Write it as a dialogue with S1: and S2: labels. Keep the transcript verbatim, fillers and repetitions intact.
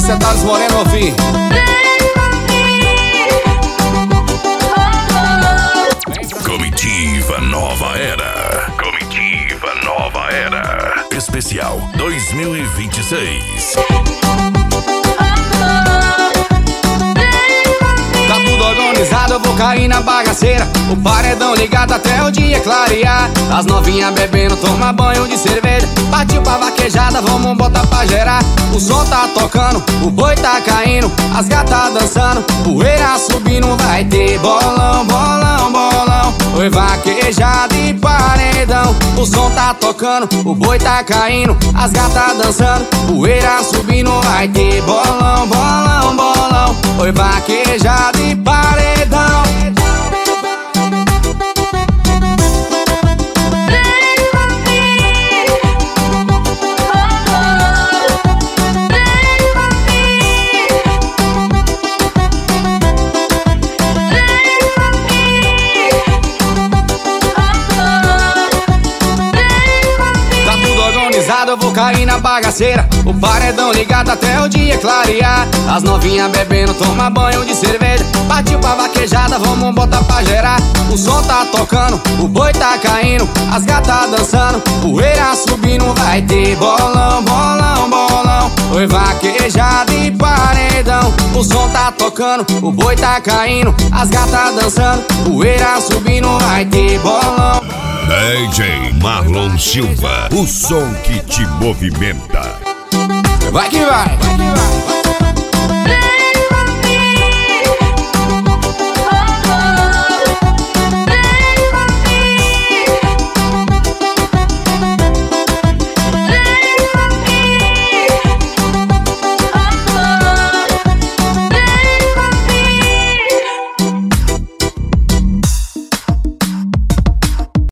S1: polícia Thales Moreno ouvi.
S2: Comitiva Nova Era. Comitiva Nova Era. Especial dois mil e vinte e seis.
S1: Tá tudo organizado, eu vou cair na bagaceira. O paredão ligado até o dia clarear. As novinhas bebendo, toma banho de cerveja. Partiu pra vaquejada, vamos botar pra gerar. O som tá tocando, o boi tá caindo, as gatas dançando, poeira subindo. Vai ter bolão, bolão, bolão. Oi, vaquejada e paredão. O som tá tocando, o boi tá caindo, as gatas dançando, poeira subindo. Vai ter bolão, bolão, bolão. Oi, vaquejada e paredão. Eu vou cair na bagaceira. O paredão ligado até o dia clarear. As novinhas bebendo, toma banho de cerveja. Partiu pra vaquejada, vamos botar pra gerar. O som tá tocando, o boi tá caindo, as gatas dançando, poeira subindo. Vai ter bolão, bolão, bolão. Oi, vaquejada e paredão. O som tá tocando, o boi tá caindo, as gatas dançando, poeira subindo. Vai ter bolão.
S2: D J Marlon Silva, o som que te movimenta.
S1: Vai que vai, vai que vai.